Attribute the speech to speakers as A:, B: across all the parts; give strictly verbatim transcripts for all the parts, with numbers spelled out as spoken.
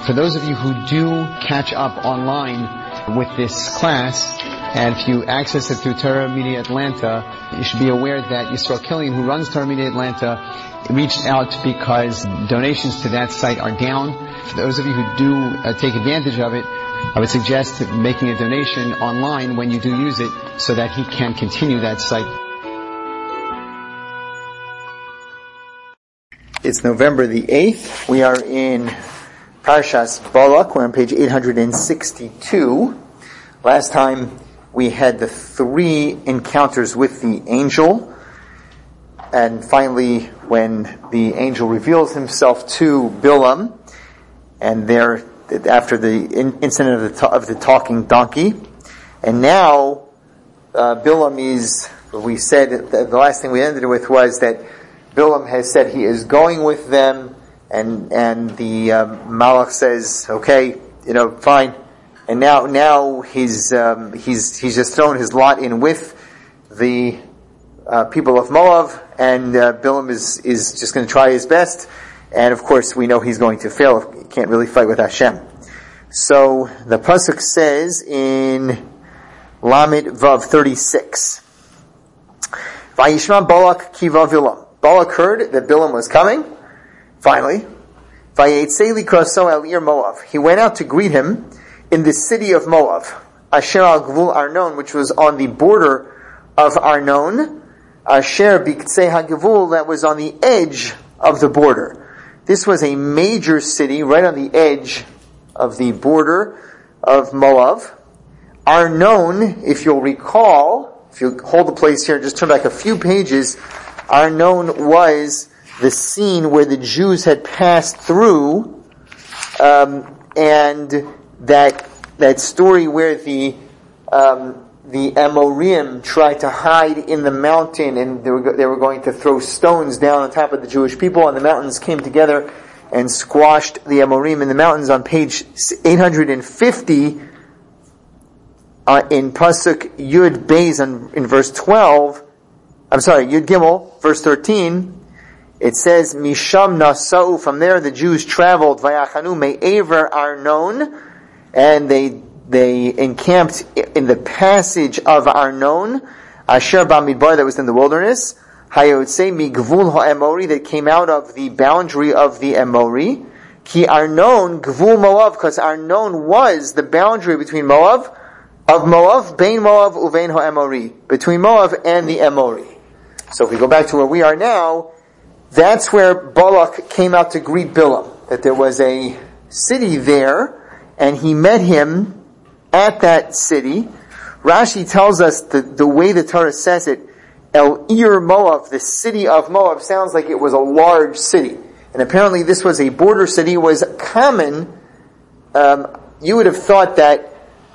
A: For those of you who do catch up online with this class, and if you access it through Torah Media Atlanta, you should be aware that Yisrael Killian, who runs Torah Media Atlanta, reached out because donations to that site are down. For those of you who do uh, take advantage of it, I would suggest making a donation online when you do use it so that he can continue that site.
B: It's November the eighth. We are in Parshas Balak. We're on page eight hundred sixty-two. Last time we had the three encounters with the angel. And finally, when the angel reveals himself to Bilam, and there, after the incident of the, of the talking donkey. And now, uh, Bilam is, we said, the last thing we ended with was that Bilam has said he is going with them, and and the um, Malach says, okay, you know, fine. And now now he's um, he's he's just thrown his lot in with the uh, people of Moab, and uh, Bilam is is just going to try his best. And of course, we know he's going to fail. He can't really fight with Hashem. So the pasuk says in Lamed Vav thirty-six, Vayishma Balak ki Bilam. Balak heard that Bilam was coming. Finally, Vayetzei likraso el ir Moab. He went out to greet him in the city of Moab, Asher al Gvul Arnon, which was on the border of Arnon, Asher biktzei hagvul, that was on the edge of the border. This was a major city right on the edge of the border of Moab. Arnon, if you'll recall, if you hold the place here, just turn back a few pages, Arnon was the scene where the Jews had passed through, um, and that that story where the um, the Amorim tried to hide in the mountain, and they were they were going to throw stones down on top of the Jewish people, and the mountains came together and squashed the Amorim in the mountains. On page eight hundred fifty, uh, in pasuk Yud Beis, in verse twelve. I'm sorry, Yud Gimel, verse thirteen, it says, Misham Nasau, from there the Jews traveled, Vayachanu Me'ever Arnon, and they they encamped in the passage of Arnon, Asher Bamidbar, that was in the wilderness, Hayotzei Migvul HaEmori, that came out of the boundary of the Emori, Ki Arnon Gvul Moab, because Arnon was the boundary between Moab, of Moab, Bein Moab Uvein HaEmori, between Moab and the Emori. So if we go back to where we are now, that's where Balak came out to greet Bilam. That there was a city there, and he met him at that city. Rashi tells us that the way the Torah says it, El Ir Moab, the city of Moab, sounds like it was a large city. And apparently this was a border city. It was common, um, you would have thought that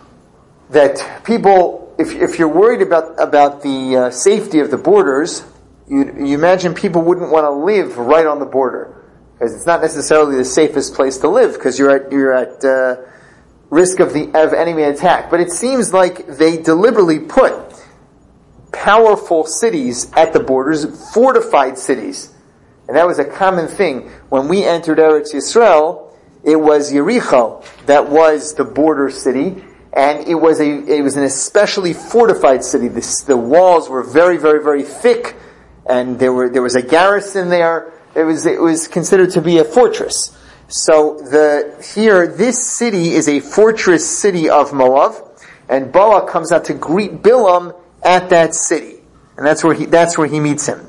B: that people, if if you're worried about about the uh, safety of the borders, you you imagine people wouldn't want to live right on the border, because it's not necessarily the safest place to live, because you're at you're at uh, risk of the of enemy attack. But it seems like they deliberately put powerful cities at the borders, fortified cities, and that was a common thing when we entered Eretz Yisrael. It was Yericho that was the border city. And it was a, it was an especially fortified city. The, the walls were very, very, very thick, and there were, there was a garrison there. It was, it was considered to be a fortress. So the, here, this city is a fortress city of Moab, and Balak comes out to greet Bilam at that city. And that's where he, that's where he meets him.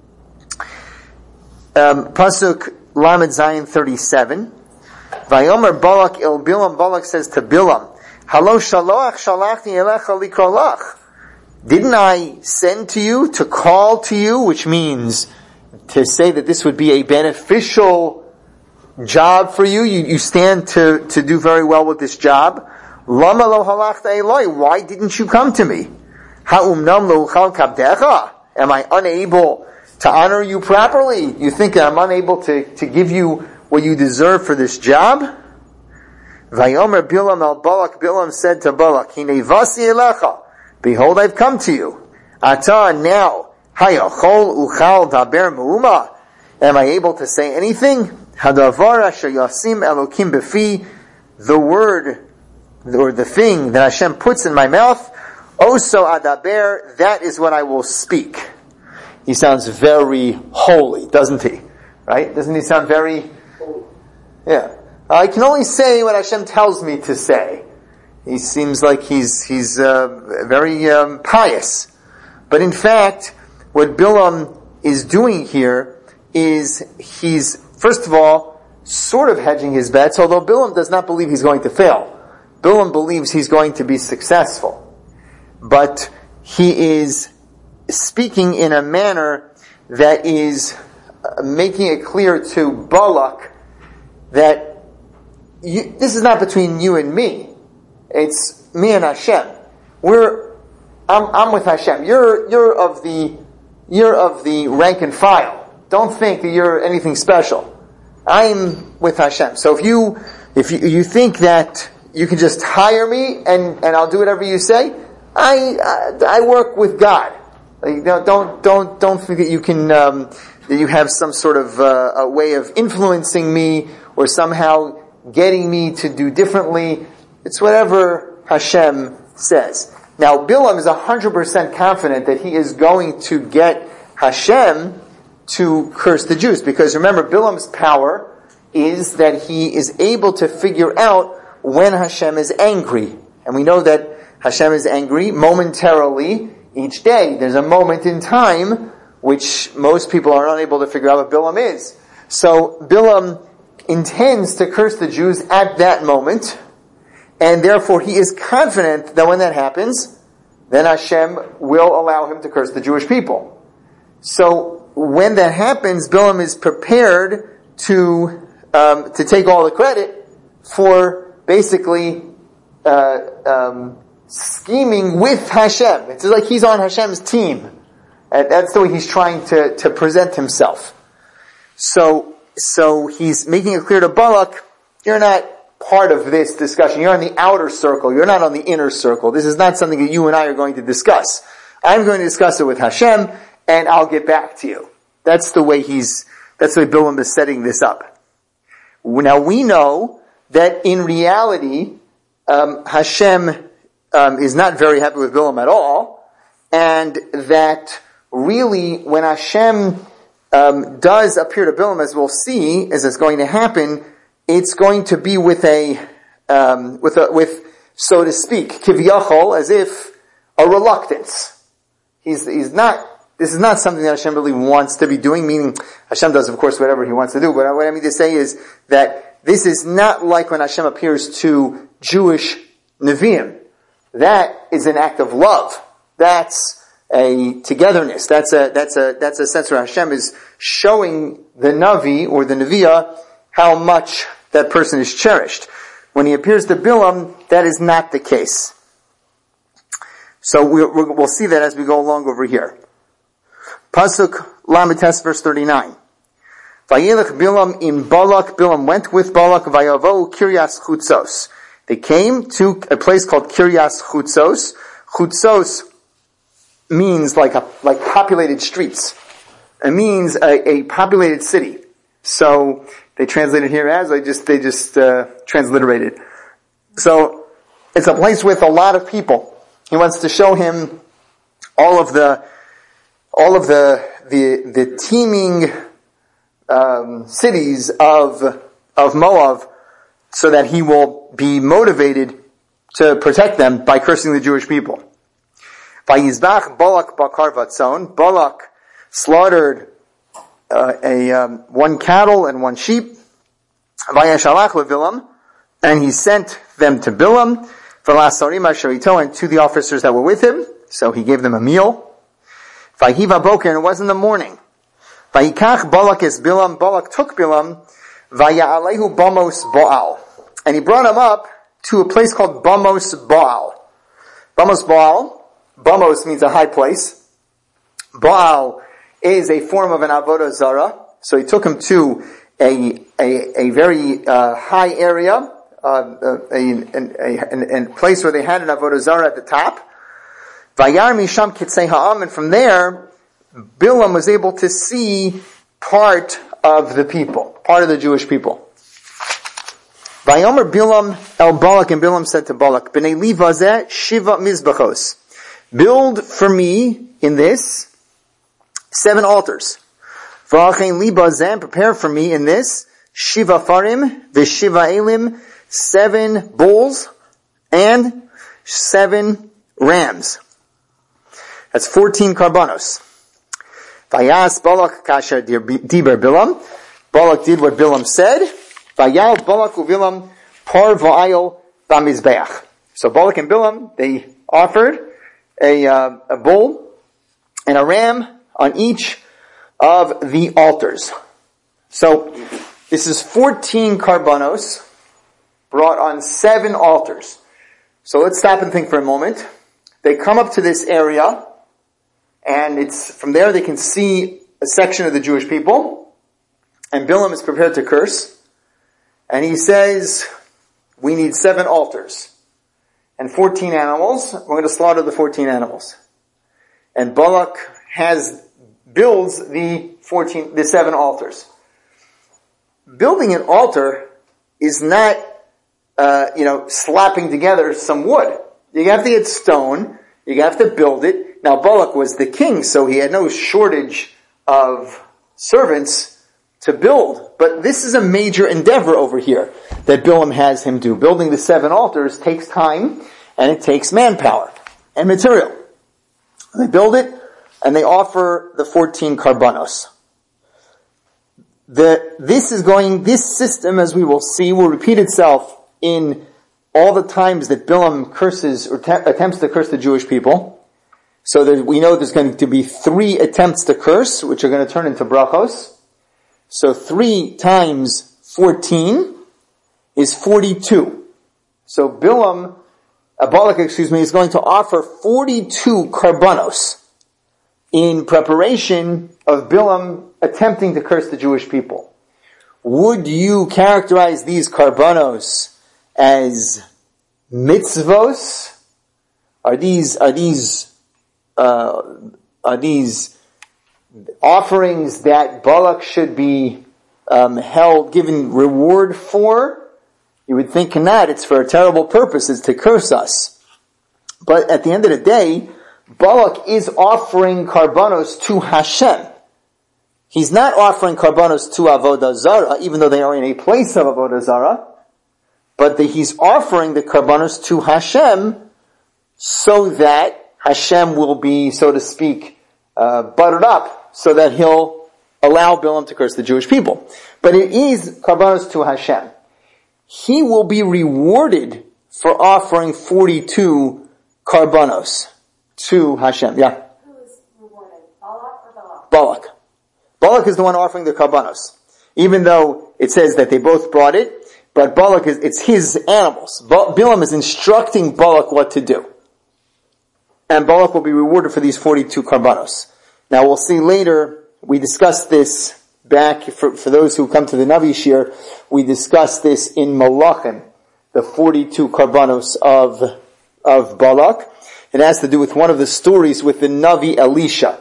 B: Um, Pasuk Lamed Zayin thirty-seven. Vayomer Balak el Bilam, Balak says to Bilam, Halo shaloach shalachni elecha likrolach. Didn't I send to you, to call to you, which means to say that this would be a beneficial job for you? You, you stand to, to do very well with this job. Lama lo halachta eloi. Why didn't you come to me? Ha'umnam lo uchal kabdecha. Am I unable to honor you properly? You think that I'm unable to, to give you what you deserve for this job? Vayomer Bilam al Balak, Bilam said to Balak, Hine vasi elecha, behold, I've come to you. Ata, now, hayachol uchal daber meuma, am I able to say anything? Hadavar asher yasim Elokim befi, the word, or the thing that Hashem puts in my mouth, oso adaber, that is what I will speak. He sounds very holy, doesn't he? Right? Doesn't he sound very, yeah. I can only say what Hashem tells me to say. He seems like he's, he's, uh, very, um, pious. But in fact, what Bilam is doing here is he's, first of all, sort of hedging his bets, although Bilam does not believe he's going to fail. Bilam believes he's going to be successful. But he is speaking in a manner that is uh, making it clear to Balak that you, this is not between you and me. It's me and Hashem. We're, I'm, I'm with Hashem. You're, you're of the, you're of the rank and file. Don't think that you're anything special. I'm with Hashem. So if you, if you, you think that you can just hire me and, and I'll do whatever you say, I, I, I work with God. Like, don't, don't, don't think that you can, um, that you have some sort of, uh, a way of influencing me or somehow getting me to do differently. It's whatever Hashem says. Now, Bilam is one hundred percent confident that he is going to get Hashem to curse the Jews. Because remember, Bilam's power is that he is able to figure out when Hashem is angry. And we know that Hashem is angry momentarily each day. There's a moment in time which most people are unable to figure out what Bilam is. So Bilam intends to curse the Jews at that moment, and therefore he is confident that when that happens, then Hashem will allow him to curse the Jewish people. So when that happens, Bilam is prepared to um, to take all the credit for basically uh, um, scheming with Hashem. It's like he's on Hashem's team. And that's the way he's trying to, to present himself. So, so he's making it clear to Balak, you're not part of this discussion. You're on the outer circle. You're not on the inner circle. This is not something that you and I are going to discuss. I'm going to discuss it with Hashem, and I'll get back to you. That's the way he's, that's the way Bilam is setting this up. Now we know that in reality, um, Hashem um, is not very happy with Bilam at all, and that really when Hashem um, does appear to Bilam, as we'll see, as it's going to happen, it's going to be with a, um, with a, with, so to speak, kivyachol, as if a reluctance. He's, he's not, this is not something that Hashem really wants to be doing, meaning Hashem does, of course, whatever He wants to do, but what I mean to say is that this is not like when Hashem appears to Jewish Nevi'im. That is an act of love. That's a togetherness. That's a, that's a, that's a sense where Hashem is showing the Navi or the Nevi'ah how much that person is cherished. When he appears to Bilam, that is not the case. So we'll, we'll see that as we go along over here. Pasuk Lamites, verse thirty-nine. Vayelech Bilam im Balak, Bilam went with Balak, vayavo Kiryas Chutzos. They came to a place called Kiryas Chutzos. Chutzos means like a, like populated streets. It means a, a populated city. So they translated here as they just they just uh, transliterated. So it's a place with a lot of people. He wants to show him all of the all of the the the teeming um, cities of of Moab, so that he will be motivated to protect them by cursing the Jewish people. Vayizbach Balak bakar vatzon. Balak slaughtered uh, a um, one cattle and one sheep. Vayashalach leVilam, and he sent them to Bilam. V'lasarim asher ito, and to the officers that were with him. So he gave them a meal. Vayiva boker, and it was in the morning. Vayikach Balak es Bilam. Balak took Bilam. Vaya'alehu bamos Baal, and he brought him up to a place called Bamos Baal. Bamos Baal. Bamos means a high place. Baal is a form of an avodah zarah. So he took him to a a, a very uh, high area, uh, a, a, a, a place where they had an avodah zarah at the top. Vayar misham kitzei ha'am, and from there, Bilam was able to see part of the people, part of the Jewish people. Vayomer Bilam el Balak, and Bilam said to Balak, B'nei li vazeh shiva mizbachos. Build for me in this seven altars. V'achein li bazeh, prepare for me in this shiva farim v'shiva elim, seven bulls and seven rams. That's fourteen karbanos. Vayas Balak kasher diber Bilam. Balak did what Bilam said. Vayal Balak uVilam par v'ayil b'mizbeach. So Balak and Bilam, they offered a, uh, a bull and a ram on each of the altars. So this is fourteen karbanos brought on seven altars. So let's stop and think for a moment. They come up to this area, and it's from there they can see a section of the Jewish people, and Bilam is prepared to curse, and he says, we need seven altars and fourteen animals. We're going to slaughter the fourteen animals. And Balak has, builds the fourteen, the seven altars. Building an altar is not, uh, you know, slapping together some wood. You have to get stone, you have to build it. Now Balak was the king, so he had no shortage of servants to build. But this is a major endeavor over here that Bilam has him do. Building the seven altars takes time, and it takes manpower and material. They build it, and they offer the fourteen karbanos. The, this is going, this system, as we will see, will repeat itself in all the times that Bilam curses or te- attempts to curse the Jewish people. So there, we know there's going to be three attempts to curse, which are going to turn into brachos. So three times fourteen is forty-two. So Bilam, uh, Balak, excuse me, is going to offer forty-two karbanos in preparation of Bilam attempting to curse the Jewish people. Would you characterize these karbanos as mitzvos? Are these, are these, uh, are these offerings that Balak should be um, held, given reward for? You would think not. It's for a terrible purpose. It's to curse us. But at the end of the day, Balak is offering karbanos to Hashem. He's not offering karbanos to Avodah Zarah, even though they are in a place of Avodah Zarah. But the, he's offering the karbanos to Hashem so that Hashem will be, so to speak, uh, buttered up, so that he'll allow Bilam to curse the Jewish people. But it is karbanos to Hashem. He will be rewarded for offering forty-two karbanos to Hashem. Yeah?
C: Who is rewarded? Balak or Balak?
B: Balak. Balak is the one offering the karbanos. Even though it says that they both brought it, but Balak is, it's his animals. Ba- Bilam is instructing Balak what to do. And Balak will be rewarded for these forty-two karbanos. Now we'll see later, we discussed this back, for, for those who come to the Navi Shir, we discussed this in Malachim, the forty-two karbanos of, of Balak. It has to do with one of the stories with the Navi Elisha.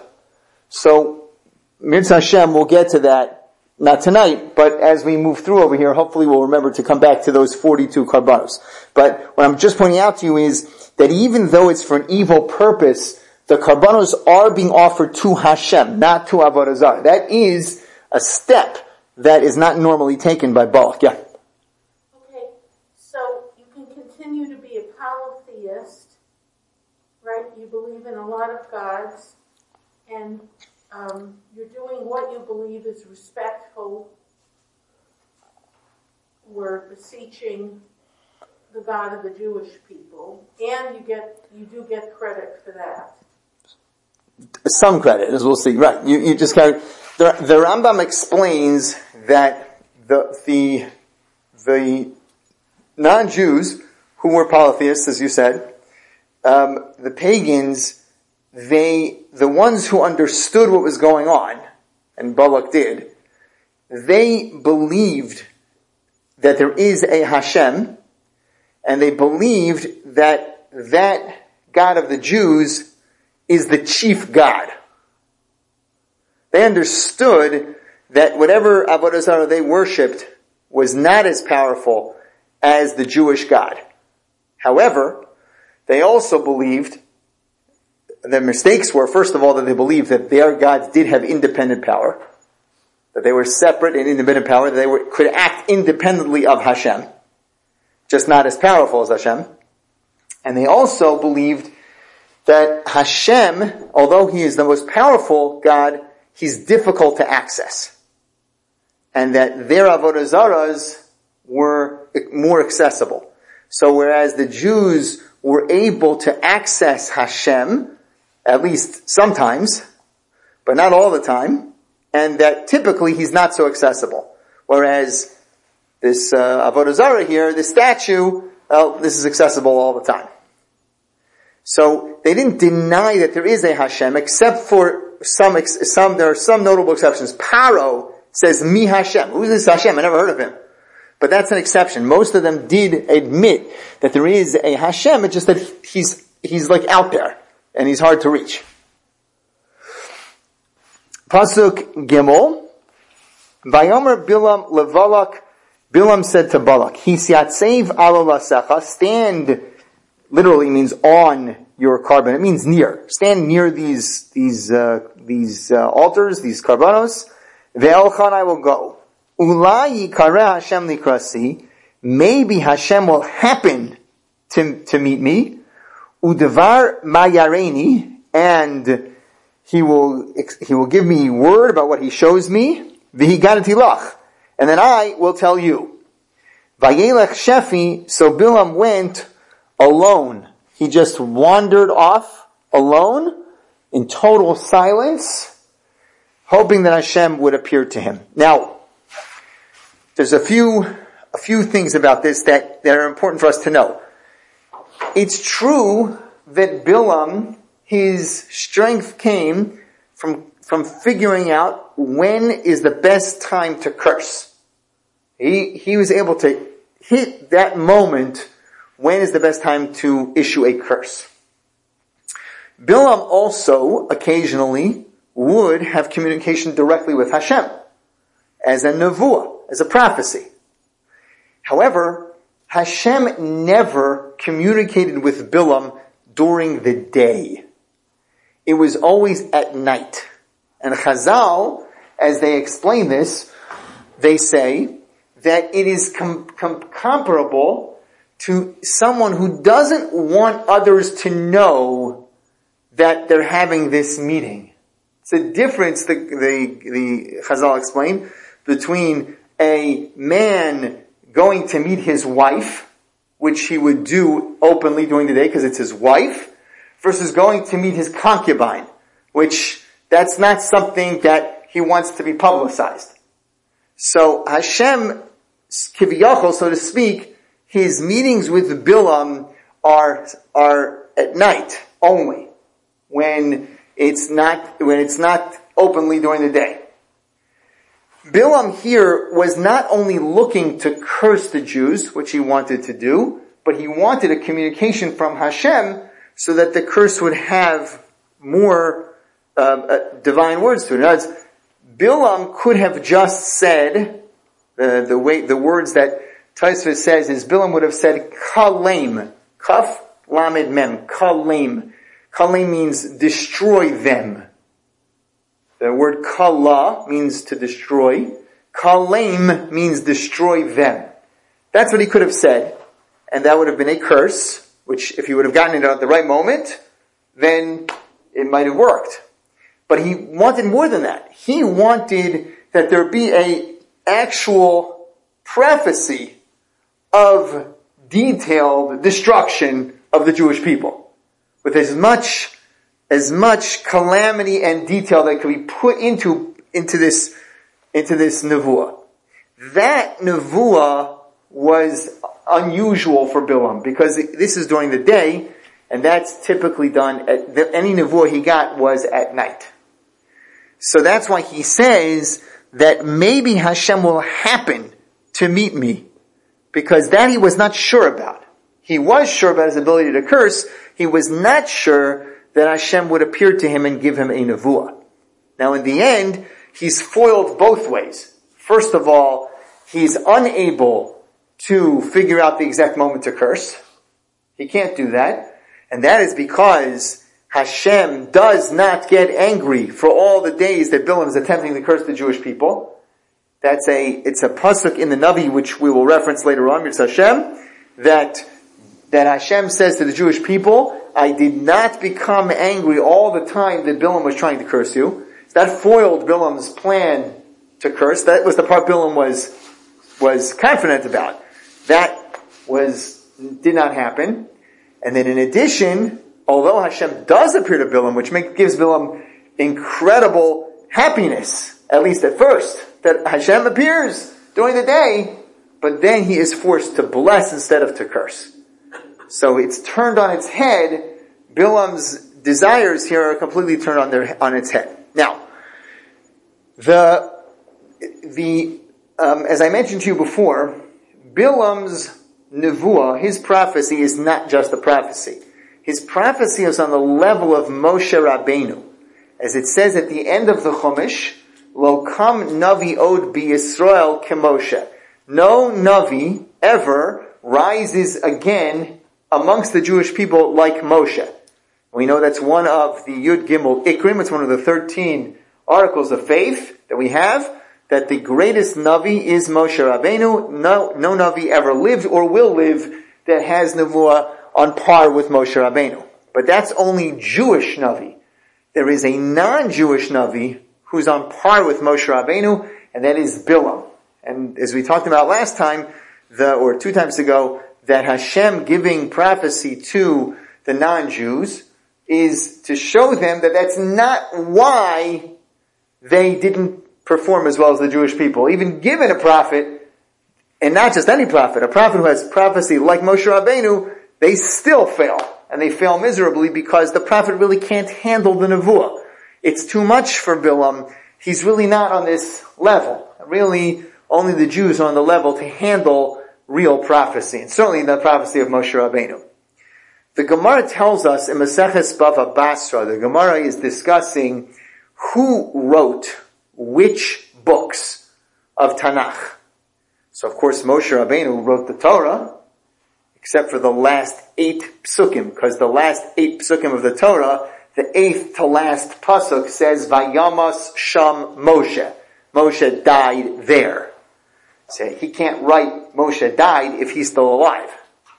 B: So, Mitzvah Hashem, we'll get to that, not tonight, but as we move through over here, hopefully we'll remember to come back to those forty-two karbanos. But what I'm just pointing out to you is that even though it's for an evil purpose, the karbanos are being offered to Hashem, not to Avodah Zarah. That is a step that is not normally taken by Balak. Yeah.
C: Okay, so you can continue to be a polytheist, right? You believe in a lot of gods, and um, you're doing what you believe is respectful. We're beseeching the God of the Jewish people, and you get you do get credit for that.
B: Some credit, as we'll see. Right. You, you just kind of, the, the Rambam explains that the, the, the non-Jews who were polytheists, as you said, um, the pagans, they, the ones who understood what was going on, and Balak did, they believed that there is a Hashem, and they believed that that God of the Jews is the chief God. They understood that whatever Avodah Zarah they worshipped was not as powerful as the Jewish God. However, they also believed, their mistakes were, first of all, that they believed that their gods did have independent power, that they were separate and independent power, that they were, could act independently of Hashem, just not as powerful as Hashem. And they also believed that Hashem, although He is the most powerful God, He's difficult to access. And that their Avodah Zarahs were more accessible. So whereas the Jews were able to access Hashem, at least sometimes, but not all the time, and that typically He's not so accessible. Whereas this uh, Avodah Zarah here, this statue, well, this is accessible all the time. So they didn't deny that there is a Hashem, except for some, some, there are some notable exceptions. Paro says, Mi Hashem. Who's this Hashem? I never heard of him. But that's an exception. Most of them did admit that there is a Hashem, it's just that he's, he's like out there, and he's hard to reach. Pasuk Gimel, Vayomer Bilam leValak, Bilam said to Balak, Hisyatsev alo lasecha, stand, literally means on your carbon. It means near. Stand near these, these, uh, these, uh, altars, these karbanos. Ve'elchan, I will go. Ulai yikare Hashem likrasi, maybe Hashem will happen to, to meet me. Udevar mayareni, and he will, he will give me word about what he shows me. V'higadati lach, and then I will tell you. Vayelech shefi, so Bilam went alone. He just wandered off alone in total silence, hoping that Hashem would appear to him. Now, there's a few, a few things about this that, that are important for us to know. It's true that Bilam, his strength came from, from figuring out when is the best time to curse. He, he was able to hit that moment, when is the best time to issue a curse. Bilam also occasionally would have communication directly with Hashem, as a nevuah, as a prophecy. However, Hashem never communicated with Bilam during the day. It was always at night. And Chazal, as they explain this, they say that it is com- com- comparable to someone who doesn't want others to know that they're having this meeting. It's a difference, the, the, the Chazal explain, between a man going to meet his wife, which he would do openly during the day because it's his wife, versus going to meet his concubine, which that's not something that he wants to be publicized. So Hashem, kiviyachol, so to speak, his meetings with Bilam are, are at night only, when it's not, when it's not openly during the day. Bilam here was not only looking to curse the Jews, which he wanted to do, but he wanted a communication from Hashem so that the curse would have more uh, uh, divine words to it. In other words, Bilam could have just said the the way the words that Tosfos says is Bilam would have said kalem, kaf lamed mem, kalem. Kalem means destroy them. The word kala means to destroy. Kalem means destroy them. That's what he could have said. And that would have been a curse, which if he would have gotten it at the right moment, then it might have worked. But he wanted more than that. He wanted that there be a actual prophecy of detailed destruction of the Jewish people. With as much as much calamity and detail that could be put into, into this, into this nevuah. That nevuah was unusual for Bilam, because this is during the day, and that's typically done at, the, any nevuah he got was at night. So that's why he says that maybe Hashem will happen to meet me, because that he was not sure about. He was sure about his ability to curse, he was not sure that Hashem would appear to him and give him a nevuah. Now in the end, he's foiled both ways. First of all, he's unable to figure out the exact moment to curse. He can't do that. And that is because Hashem does not get angry for all the days that Bilam is attempting to curse the Jewish people. That's a, it's a pasuk in the Navi, which we will reference later on, Mitzvah Hashem, that, that Hashem says to the Jewish people, I did not become angry all the time that Bilam was trying to curse you. That foiled Bilam's plan to curse. That was the part Bilam was, was confident about. That was, did not happen. And then in addition, although Hashem does appear to Bilam, which make, gives Bilam incredible happiness, at least at first, that Hashem appears during the day, but then he is forced to bless instead of to curse. So it's turned on its head. Bilam's desires here are completely turned on their, on its head. Now, the, the, um, as I mentioned to you before, Bilam's nevuah, his prophecy is not just a prophecy. His prophecy is on the level of Moshe Rabbeinu. As it says at the end of the Chumash, Lo kam navi od bi Yisrael kemoshe. No navi ever rises again amongst the Jewish people like Moshe. We know that's one of the Yud Gimel Ikrim. It's one of the thirteen articles of faith that we have, that the greatest navi is Moshe Rabbeinu. No, no navi ever lived or will live that has nevuah on par with Moshe Rabbeinu. But that's only Jewish navi. There is a non-Jewish navi who's on par with Moshe Rabbeinu, and that is Bilam. And as we talked about last time, the, or two times ago, that Hashem giving prophecy to the non-Jews is to show them that that's not why they didn't perform as well as the Jewish people. Even given a prophet, and not just any prophet, a prophet who has prophecy like Moshe Rabbeinu, they still fail. And they fail miserably because the prophet really can't handle the nevuah. It's too much for Bilam. He's really not on this level. Really, only the Jews are on the level to handle real prophecy, and certainly the prophecy of Moshe Rabbeinu. The Gemara tells us in Maseches Bava Basra, the Gemara is discussing who wrote which books of Tanakh. So of course Moshe Rabbeinu wrote the Torah, except for the last eight psukim, because the last eight psukim of the Torah, the eighth to last pasuk says, Vayamas Sham Moshe. Moshe died there. So he can't write Moshe died if he's still alive.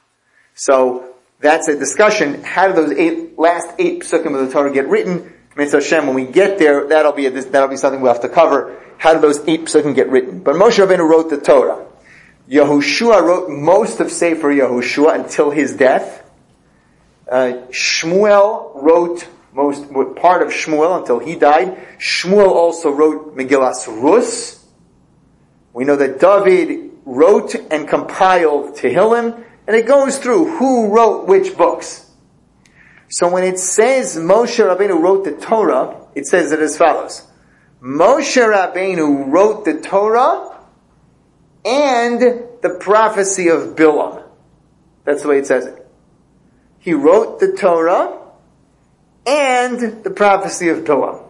B: So that's a discussion. How do those eight, last eight psukim of the Torah get written? Mitzvah Hashem, when we get there, that'll be a, that'll be something we'll have to cover. How do those eight psukim get written? But Moshe Rabbeinu wrote the Torah. Yehoshua wrote most of Sefer Yehoshua until his death. Uh, Shmuel wrote most, part of Shmuel until he died. Shmuel also wrote Megillas Rus. We know that David wrote and compiled Tehillim, and it goes through who wrote which books. So when it says Moshe Rabbeinu wrote the Torah, it says it as follows. Moshe Rabbeinu wrote the Torah and the prophecy of Bilam. That's the way it says it. He wrote the Torah and the prophecy of Bilam.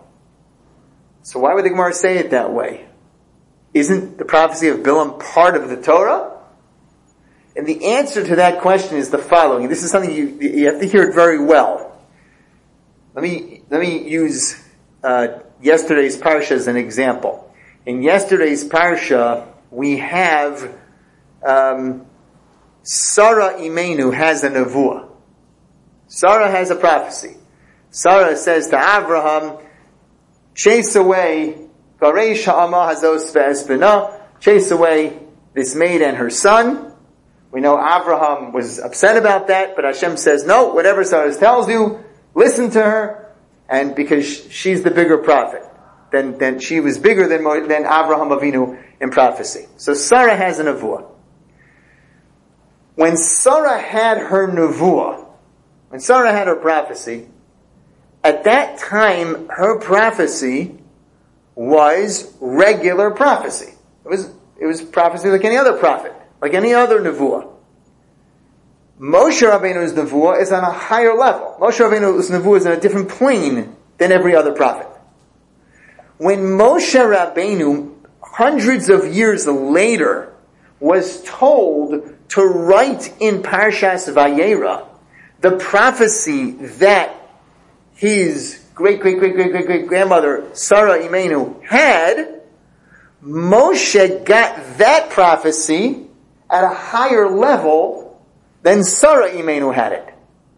B: So why would the Gemara say it that way? Isn't the prophecy of Bilam part of the Torah? And the answer to that question is the following. This is something you, you have to hear it very well. Let me, let me use, uh, yesterday's parsha as an example. In yesterday's parsha, we have, um, Sarah Imenu has a nevuah. Sarah has a prophecy. Sarah says to Abraham, chase away, chase away this maid and her son. We know Abraham was upset about that, but Hashem says, no, whatever Sarah tells you, listen to her, and because she's the bigger prophet. Then, then she was bigger than, than Abraham Avinu in prophecy. So Sarah has a nevuah. When Sarah had her nevuah, when Sarah had her prophecy, at that time, her prophecy was regular prophecy. It was, it was prophecy like any other prophet, like any other nevuah. Moshe Rabbeinu's nevuah is on a higher level. Moshe Rabbeinu's nevuah is on a different plane than every other prophet. when Moshe Rabbeinu, hundreds of years later, was told to write in Parshas Vayera the prophecy that his great, great, great, great, great, great grandmother, Sarah Imenu, had, Moshe got that prophecy at a higher level than Sarah Imenu had it.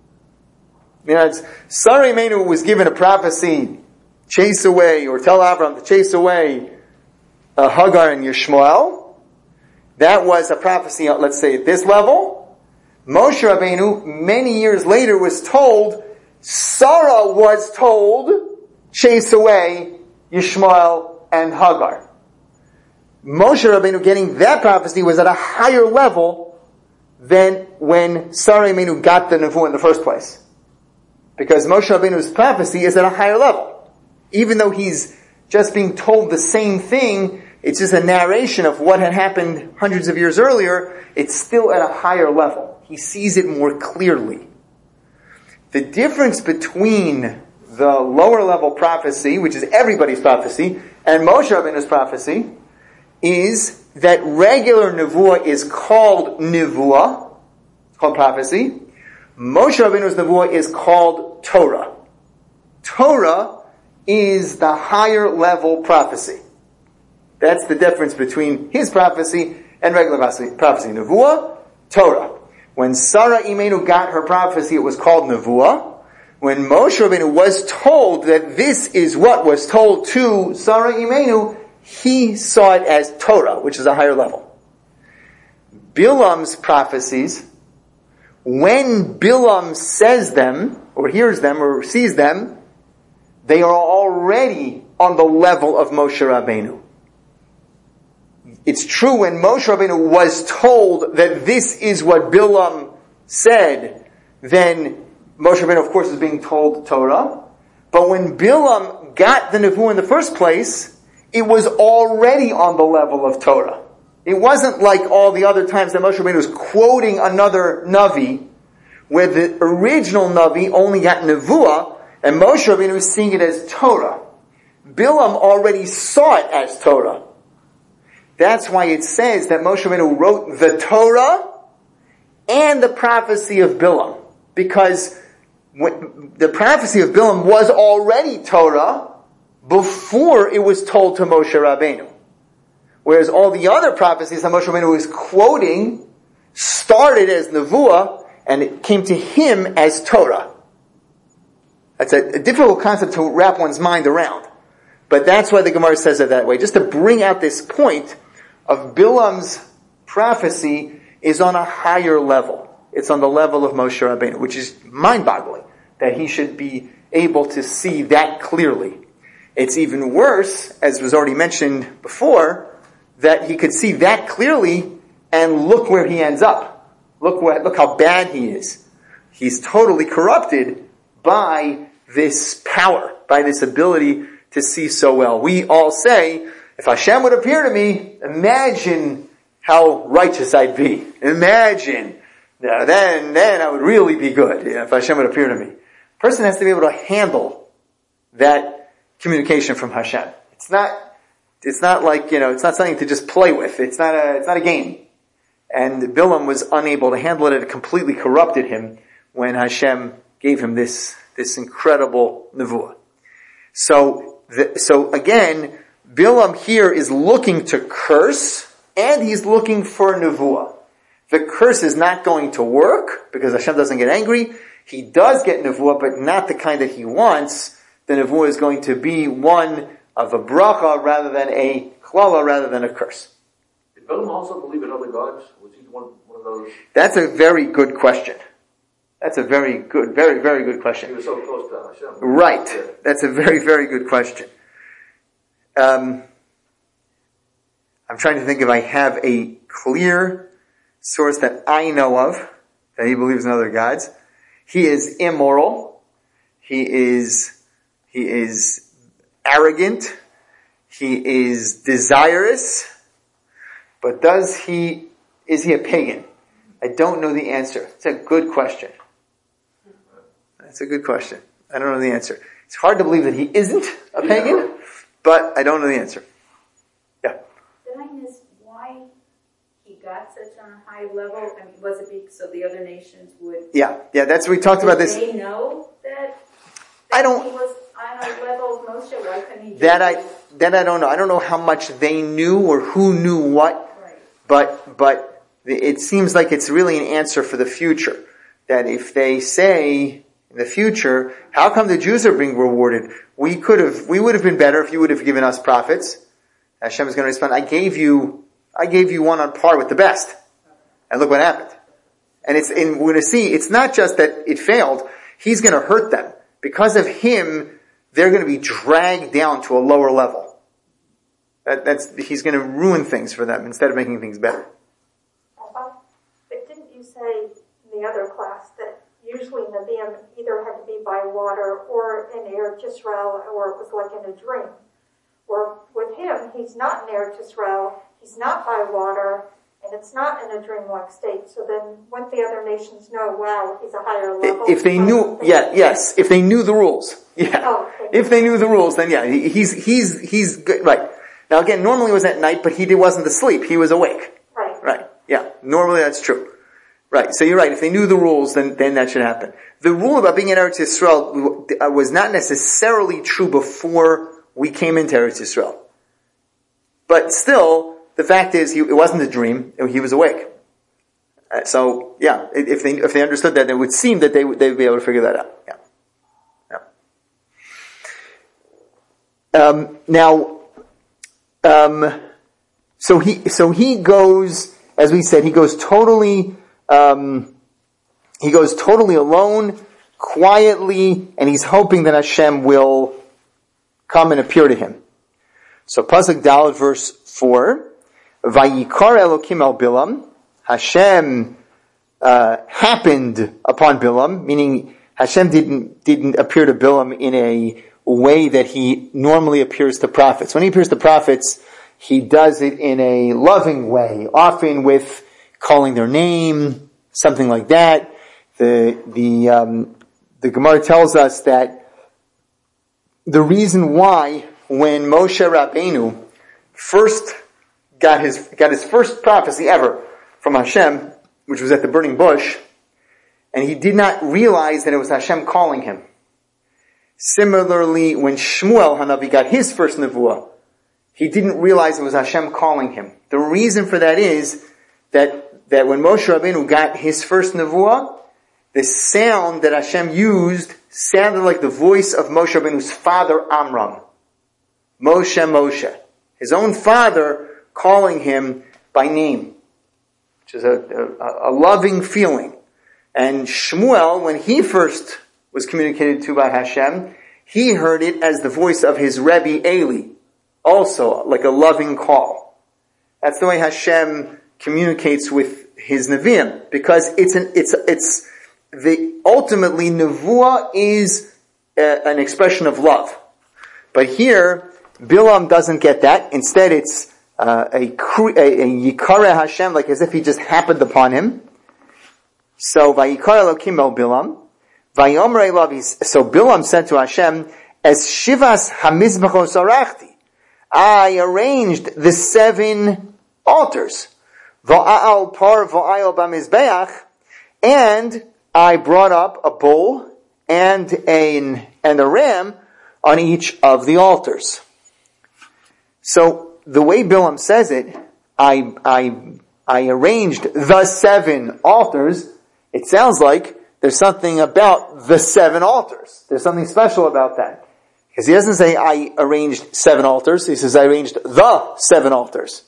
B: You know, it's, Sarah Imenu was given a prophecy, chase away, or tell Abraham to chase away uh, Hagar and Yishmael. That was a prophecy, let's say, at this level. Moshe Rabbeinu, many years later, was told, Sarah was told, chase away Yishmael and Hagar. Moshe Rabbeinu getting that prophecy was at a higher level than when Sarah Imenu got the Nevuah in the first place. Because Moshe Rabbeinu's prophecy is at a higher level. Even though he's just being told the same thing, it's just a narration of what had happened hundreds of years earlier, it's still at a higher level. He sees it more clearly. The difference between the lower level prophecy, which is everybody's prophecy, and Moshe Rabbeinu's prophecy, is that regular Nevuah is called Nevuah, called prophecy. Moshe Rabbeinu's Nevuah is called Torah. Torah is the higher level prophecy. That's the difference between his prophecy and regular prophecy. Prophecy, Nevuah, Torah. When Sarah Imenu got her prophecy, it was called Nevuah. When Moshe Rabbeinu was told that this is what was told to Sarah Imenu, he saw it as Torah, which is a higher level. Bilam's prophecies, when Bilam says them, or hears them, or sees them, they are already on the level of Moshe Rabbeinu. It's true when Moshe Rabbeinu was told that this is what Bilam said, then Moshe Rabbeinu, of course, is being told Torah. But when Bilam got the Nevuah in the first place, it was already on the level of Torah. It wasn't like all the other times that Moshe Rabbeinu was quoting another Navi, where the original Navi only got Nevuah, and Moshe Rabbeinu was seeing it as Torah. Bilam already saw it as Torah. That's why it says that Moshe Rabbeinu wrote the Torah and the prophecy of Bilam. Because the prophecy of Bilam was already Torah before it was told to Moshe Rabbeinu. Whereas all the other prophecies that Moshe Rabbeinu was quoting started as Nevuah and it came to him as Torah. That's a, a difficult concept to wrap one's mind around. But that's why the Gemara says it that way. Just to bring out this point of Bilam's prophecy is on a higher level. It's on the level of Moshe Rabbeinu, which is mind-boggling that he should be able to see that clearly. It's even worse, as was already mentioned before, that he could see that clearly and look where he ends up. Look what, look how bad he is. He's totally corrupted by this power, by this ability to see so well. We all say, if Hashem would appear to me, imagine how righteous I'd be. Imagine. Yeah, then, then I would really be good, yeah, if Hashem would appear to me. A person has to be able to handle that communication from Hashem. It's not, it's not like, you know, it's not something to just play with. It's not a, it's not a game. And Bilam was unable to handle it. It completely corrupted him when Hashem gave him this, this incredible nevuah. So, the, so again, Bilam here is looking to curse, and he's looking for nevuah. The curse is not going to work, because Hashem doesn't get angry. He does get nevuah, but not the kind that he wants. The nevuah is going to be one of a bracha rather than a klala, rather than a curse.
D: Did Bilam also believe in other gods? Was he one, one of those?
B: That's a very good question. That's a very good, very, very good question.
D: He was so close to Hashem.
B: Right.
D: Yeah.
B: That's a very, very good question. Um, I'm trying to think if I have a clear source that I know of that he believes in other gods. He is immoral. He is, he is arrogant. He is desirous. But does he, is he a pagan? I don't know the answer. It's a good question. That's a good question. I don't know the answer. It's hard to believe that he isn't a pagan, but I don't know the answer. Yeah.
E: Did I miss why he got such a high level? I mean, was it because so the other nations would?
B: Yeah, yeah. That's we talked about this.
E: Did they know that? that
B: I don't.
E: He was on a level of Moshe. Why couldn't he?
B: That I that I don't know. I don't know how much they knew or who knew what.
E: Right.
B: But but it seems like it's really an answer for the future. That if they say in the future, how come the Jews are being rewarded? We could have, we would have been better if you would have given us prophets. Hashem is going to respond, I gave you, I gave you one on par with the best. And look what happened. And it's, and we're going to see, it's not just that it failed, he's going to hurt them. Because of him, they're going to be dragged down to a lower level. That, that's, he's going to ruin things for them instead of making things better.
F: But didn't you say in the other class that usually Nevi'im either had to be by water or in Eretz Yisrael, or it was like in a dream? Or with him, he's not in Eretz Yisrael, he's not by water, and it's not in a dreamlike state. So then wouldn't the other nations know, wow, he's a higher level?
B: If they knew, yeah, yes, if they knew the rules. Yeah.
F: Oh, okay.
B: If they knew the rules, then yeah, he, he's, he's, he's good, right. Now again, normally it was at night, but he wasn't asleep, he was awake.
F: Right.
B: Right, yeah, normally that's true. Right, so you're right. If they knew the rules, then, then that should happen. The rule about being in Eretz Yisrael was not necessarily true before we came into Eretz Yisrael. But still, the fact is, he, it wasn't a dream, he was awake. Uh, so, yeah, if they, if they understood that, it would seem that they would, they would be able to figure that out. Yeah. Yeah. Um, now, um, so he, so he goes, as we said, he goes totally, Um, he goes totally alone, quietly, and he's hoping that Hashem will come and appear to him. So Pasuk Daled verse four, Vayikar Elokim el Bilam, Hashem uh, happened upon Bilam, meaning Hashem didn't didn't appear to Bilam in a way that he normally appears to prophets. When he appears to prophets, he does it in a loving way, often with calling their name, something like that. The the um, the Gemara tells us that the reason why when Moshe Rabbeinu first got his got his first prophecy ever from Hashem, which was at the burning bush, and he did not realize that it was Hashem calling him. Similarly, when Shmuel Hanavi got his first nevuah, he didn't realize it was Hashem calling him. The reason for that is that that when Moshe Rabbeinu got his first nevuah, the sound that Hashem used sounded like the voice of Moshe Rabbeinu's father Amram. Moshe, Moshe. His own father calling him by name, which is a, a, a loving feeling. And Shmuel, when he first was communicated to by Hashem, he heard it as the voice of his Rebbe Eli, also like a loving call. That's the way Hashem communicates with his Nevi'im, because it's an, it's, it's, the, ultimately Nevuah is a, an expression of love. But here, Bilam doesn't get that. Instead it's, uh, a, a, a Yikare Hashem, like as if he just happened upon him. So, Vayikar Elokim el Bilam, Vayomer Elav, so Bilam said to Hashem, as Shivas Hamizbachos Arachti, I arranged the seven altars. Va'al par va'al b'mizbeach, and I brought up a bull and a, and a ram on each of the altars. So, the way Bilam says it, I, I, I arranged the seven altars, it sounds like there's something about the seven altars. There's something special about that. Because he doesn't say I arranged seven altars, he says I arranged the seven altars.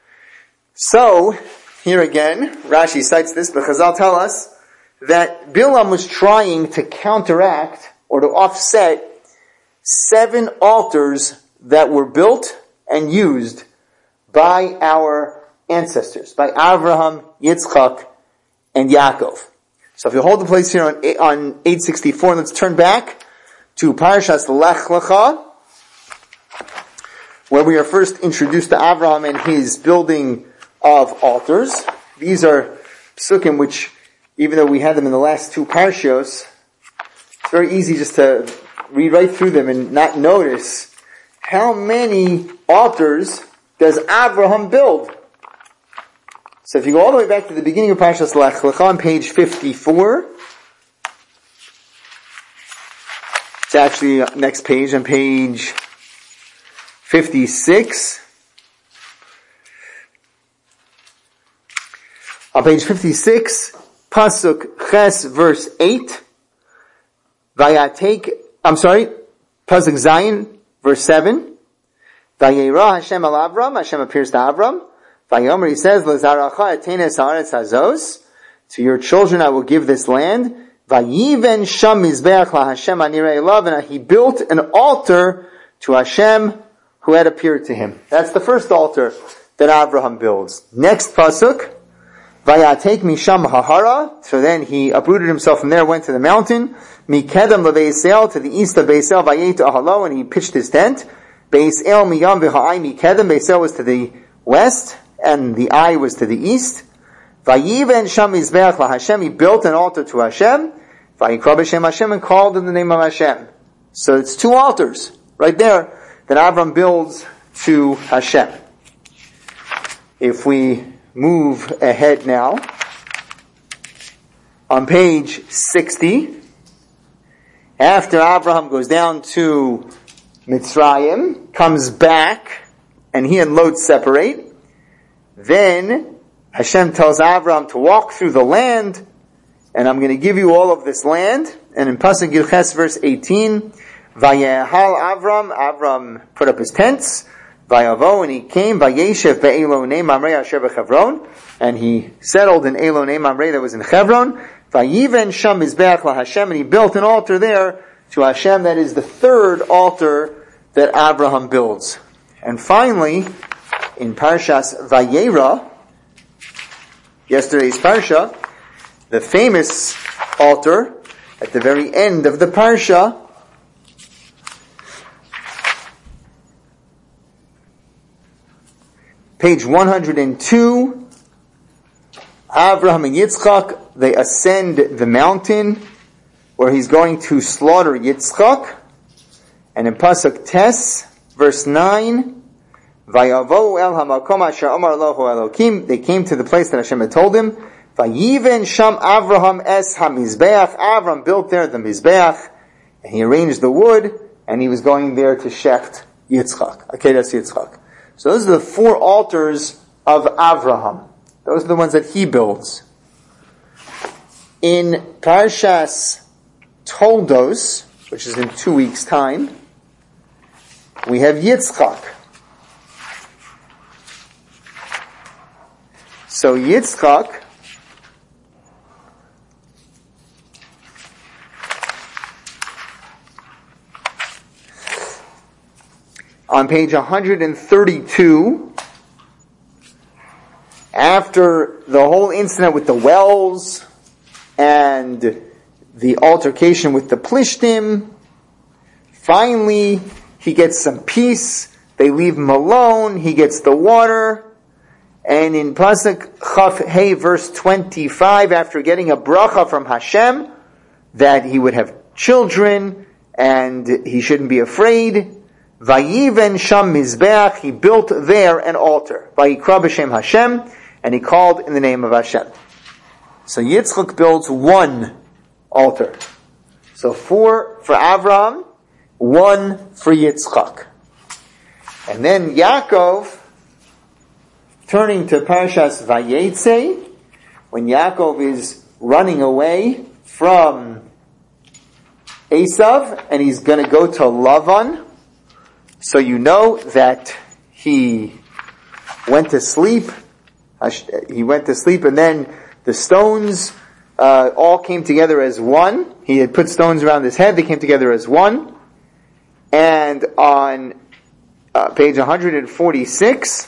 B: So, here again, Rashi cites this, but Chazal tell us that Bilam was trying to counteract or to offset seven altars that were built and used by our ancestors, by Avraham, Yitzchak, and Yaakov. So if you hold the place here on, on eight sixty-four, let's turn back to Parashas Lech Lecha, where we are first introduced to Avraham and his building of altars. These are psukim which, even though we had them in the last two parshios, it's very easy just to read right through them and not notice how many altars does Abraham build? So if you go all the way back to the beginning of Parshas Lech Lecha on page fifty-four, it's actually next page, on page fifty-six. On page fifty-six, Pasuk Ches, verse eight. Vayatek, I'm sorry, Pasuk Zayin, verse seven. Vayera Hashem al Avram, Hashem appears to Avram. Vayomer, he says, L'zaracha etenes haaretz hazos, to your children I will give this land. Vayiven sham mizbeach la Hashem anirei elav, and he built an altar to Hashem who had appeared to him. That's the first altar that Abraham builds. Next pasuk, Vayatek misham hahara, so then he uprooted himself from there, went to the mountain. Mikedem leveisel, to the east of Beisel, vayet ahalo, and he pitched his tent. Beisel miyam v'ha'ai mikedem, Beisel was to the west, and the eye was to the east. Vayiven sham mizbeach la Hashem, he built an altar to Hashem. Vayikra b'shem Hashem, and called in the name of Hashem. So it's two altars, right there, that Avram builds to Hashem. If we move ahead now, on page sixty, after Abraham goes down to Mitzrayim, comes back, and he and Lot separate, then Hashem tells Abraham to walk through the land, and I'm going to give you all of this land. And in Pasuk Yud Ches, verse eighteen, Vayehal Avram, Avram put up his tents, Vayavo, and he came, Vayeshev be'elonei mamrei asher b'Chevron, and he settled in Elonei Mamrei that was in Chevron. Vayiven sham mizbeach la Hashem, and he built an altar there to Hashem. That is the third altar that Abraham builds. And finally, in Parshas Vayera, yesterday's Parsha, the famous altar at the very end of the Parsha, page one hundred two, Abraham and Yitzchak, they ascend the mountain where he's going to slaughter Yitzchak. And in Pasuk Tes, verse nine, Vayavo el hamakom asher amar Elohu Elokim, they came to the place that Hashem had told him. Vayiven sham Avraham es hamizbeach, Avram built there the mizbeach, and he arranged the wood, and he was going there to shecht Yitzchak. Okay, that's Yitzchak. So those are the four altars of Avraham. Those are the ones that he builds. In Parshas Toldos, which is in two weeks' time, we have Yitzchak. So Yitzchak on page one hundred thirty-two, after the whole incident with the wells and the altercation with the Plishtim, finally he gets some peace, they leave him alone, he gets the water, and in Pasuk Chaf Hey verse twenty-five, after getting a bracha from Hashem that he would have children and he shouldn't be afraid, Vayiven sham mizbeach, he built there an altar. Vayikra b'shem Hashem, and he called in the name of Hashem. So Yitzchak builds one altar. So four for Avraham, one for Yitzchak. And then Yaakov, turning to Parshas Vayetze, when Yaakov is running away from Esav, and he's going to go to Lavan, so you know that he went to sleep, he went to sleep, and then the stones uh, all came together as one. He had put stones around his head, they came together as one. And on uh, page one hundred forty-six,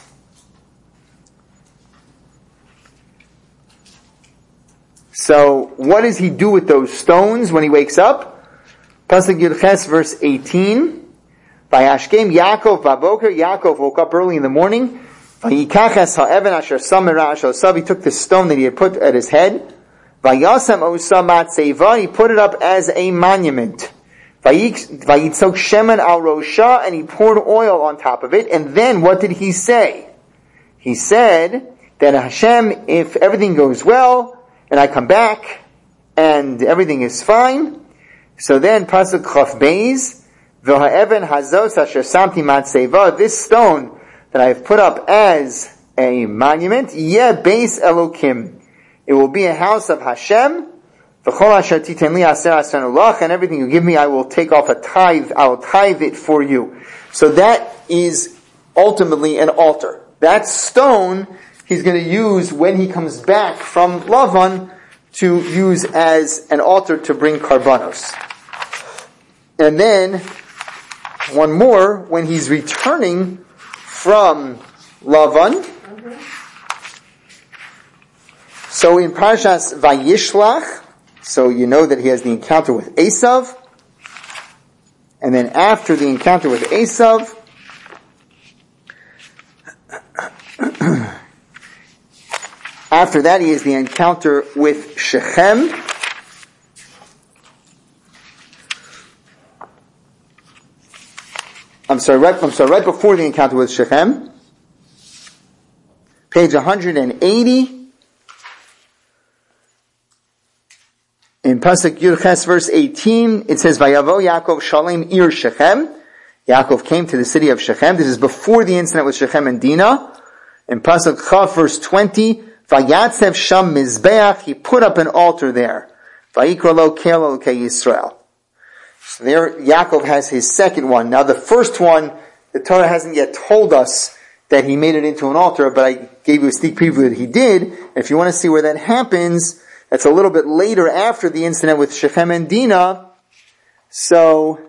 B: so what does he do with those stones when he wakes up? Pasuk Yud Ches, verse eighteen. Vayashkem Yaakov baboker, Yaakov woke up early in the morning. Vayikachas ha'evan asher samira asher sav, he took the stone that he had put at his head. Vayasem osa matzeva, he put it up as a monument. Vayitzok shemen al rosha, and he poured oil on top of it. And then what did he say? He said that Hashem, if everything goes well, and I come back, and everything is fine, so then pasuk chaf beis, v'ha'even hazos asher samti matzeva, this stone that I have put up as a monument, yeh beis Elokim, it will be a house of Hashem. V'chol asher titen li aser asanu lach, and everything you give me, I will take off a tithe, I will tithe it for you. So that is ultimately an altar. That stone he's going to use when he comes back from Lavan to use as an altar to bring karbanos. And then, one more, when he's returning from Lavan, mm-hmm. So in Parshas Vayishlach, so you know that he has the encounter with Esav, and then after the encounter with Esav, after that he has the encounter with Shechem, I'm sorry, right, I'm sorry, right before the encounter with Shechem, page one hundred eighty, in Pasuk Yud Ches verse eighteen, it says, Vayavo Yaakov Shalem Ir Shechem. Yaakov came to the city of Shechem. This is before the incident with Shechem and Dinah. In Pasuk Chav verse twenty, Vayatzev Sham Mizbeach, he put up an altar there. Vayikra lo Kelo Ke Yisrael. So there Yaakov has his second one. Now the first one, the Torah hasn't yet told us that he made it into an altar, but I gave you a sneak preview that he did. And if you want to see where that happens, that's a little bit later after the incident with Shechem and Dinah. So,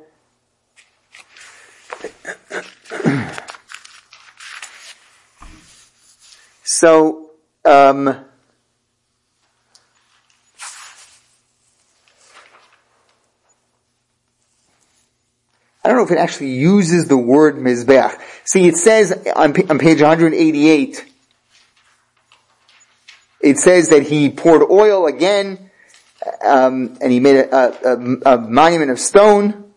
B: so, um, I don't know if it actually uses the word Mizbeach. See, it says on, on page one hundred eighty-eight, it says that he poured oil again, um, and he made a, a, a monument of stone.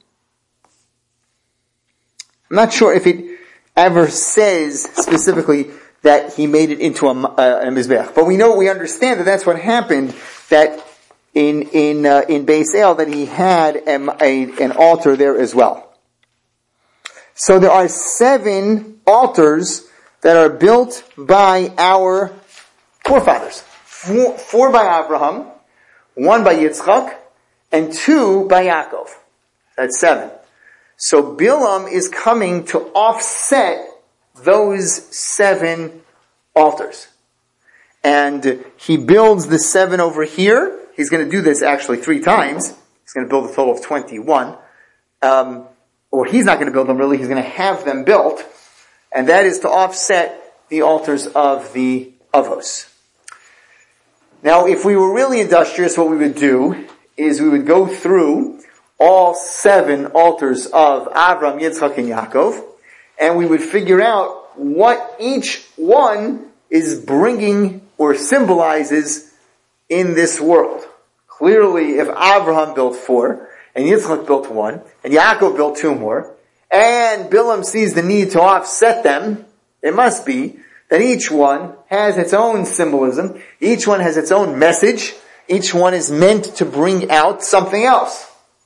B: I'm not sure if it ever says specifically that he made it into a, a, a mizbeach, but we know, we understand that that's what happened. That in in uh, in Beis El, that he had a, a, an altar there as well. So there are seven altars that are built by our forefathers. Four, four by Abraham, one by Yitzchak, and two by Yaakov. That's seven. So Bilam is coming to offset those seven altars. And he builds the seven over here. He's going to do this actually three times. He's going to build a total of twenty-one. Um, or he's not going to build them really, he's going to have them built. And that is to offset the altars of the Avos. Now, if we were really industrious, what we would do is we would go through all seven altars of Avram, Yitzchak, and Yaakov, and we would figure out what each one is bringing or symbolizes in this world. Clearly, if Abraham built four, and Yitzchak built one, and Yaakov built two more, and Bilam sees the need to offset them, it must be that each one has its own symbolism, each one has its own message, each one is meant to bring out something else.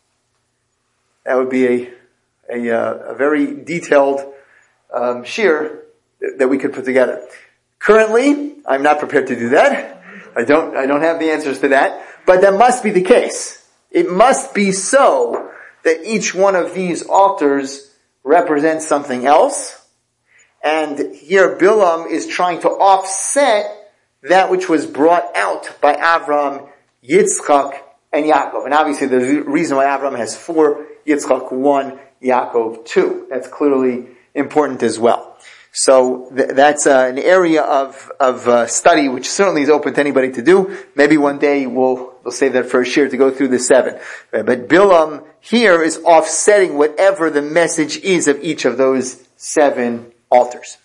B: That would be a a, a very detailed um, shir that we could put together. Currently, I'm not prepared to do that. I don't I don't have the answers to that, but that must be the case. It must be so that each one of these altars represents something else. And here Bilam is trying to offset that which was brought out by Avram, Yitzchak, and Yaakov. And obviously the reason why Avram has four, Yitzchak one, Yaakov two. That's clearly important as well. So th- that's uh, an area of of uh, study which certainly is open to anybody to do. Maybe one day we'll we'll save that for a shir to go through the seven. But Bilam here is offsetting whatever the message is of each of those seven altars.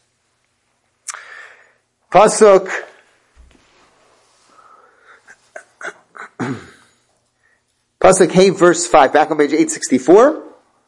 B: Pasuk Pasuk Pasuk Hey, verse five, back on page eight sixty-four.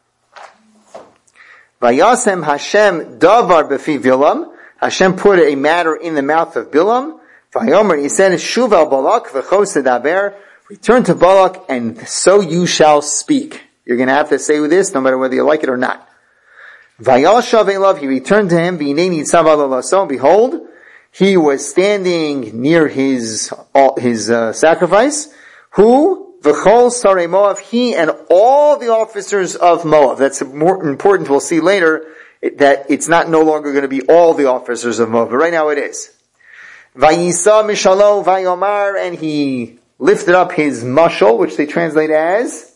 B: Vayasem Hashem davar befi Bilam. Hashem put a matter in the mouth of Bilam. Vayomer, he said, Shuv al Balak v'chos edaber. Return to Balak, and so you shall speak. You're going to have to say this, no matter whether you like it or not. Vayashav elav, he returned to him. V'inei nitzav al alaso. Behold, he was standing near his his uh, sacrifice. Who? V'chol sarei Moav, he and all the officers of Moab. That's more important. We'll see later that it's not no longer going to be all the officers of Moab, but right now it is. Vayisa mishalo vayomar, and he lifted up his mashal, which they translate as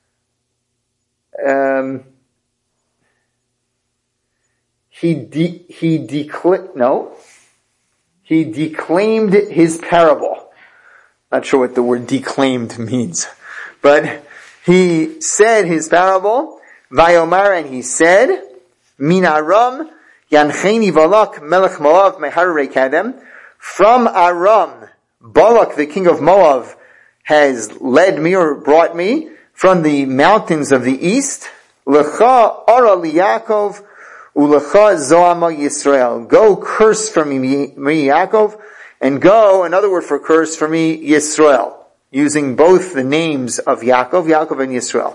B: um, he de- he decla- no he declaimed his parable. Not sure what the word declaimed means, but he said his parable. Vayomar, and he said, Min Aram yancheni Balak melech Moav meharei kadem. From Aram, Balak, the king of Moab, has led me or brought me from the mountains of the east. Lecha ara li Yaakov, ulecha zoama Yisrael. Go curse for me, me Yaakov, and go, another word for curse for me, Yisrael. Using both the names of Yaakov, Yaakov and Yisrael.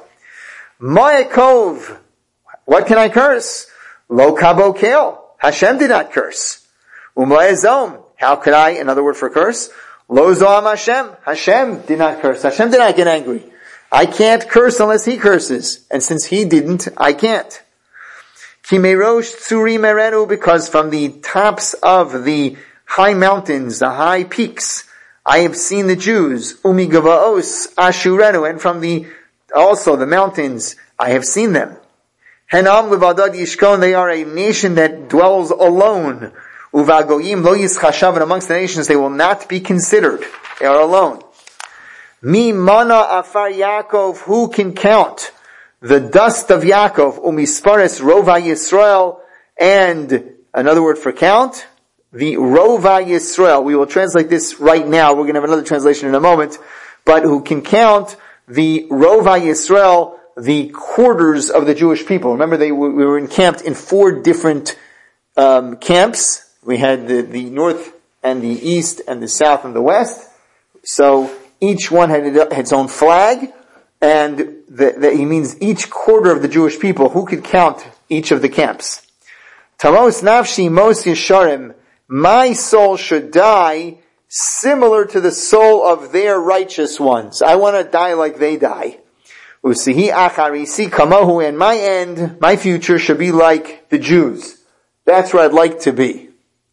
B: Ma'akov, what can I curse? Lo kabo kel. Hashem did not curse. Umlaezom, how could I, another word for curse? Lo zoam Hashem. Hashem did not curse. Hashem did not get angry. I can't curse unless He curses. And since He didn't, I can't. Ki merosh tsuri merenu, because from the tops of the high mountains, the high peaks, I have seen the Jews. Umi gavaos ashurenu, and from the, also the mountains, I have seen them. Henam levadad yishkon, they are a nation that dwells alone. Uvagoyim lo yischashav, and amongst the nations they will not be considered. They are alone. Mi mana afar Yaakov, who can count the dust of Yaakov? Umispares rova Yisrael, and another word for count, the rova Yisrael. We will translate this right now. We're going to have another translation in a moment. But who can count the rova Yisrael, the quarters of the Jewish people? Remember, they we were encamped in four different um, camps. We had the, the north and the east and the south and the west. So each one had its own flag, and the, the, he means each quarter of the Jewish people. Who could count each of the camps? Tamos nafshi mos yesharim, my soul should die similar to the soul of their righteous ones. I want to die like they die. Usihi acharisi kamahu, and my end, my future should be like the Jews. That's where I'd like to be.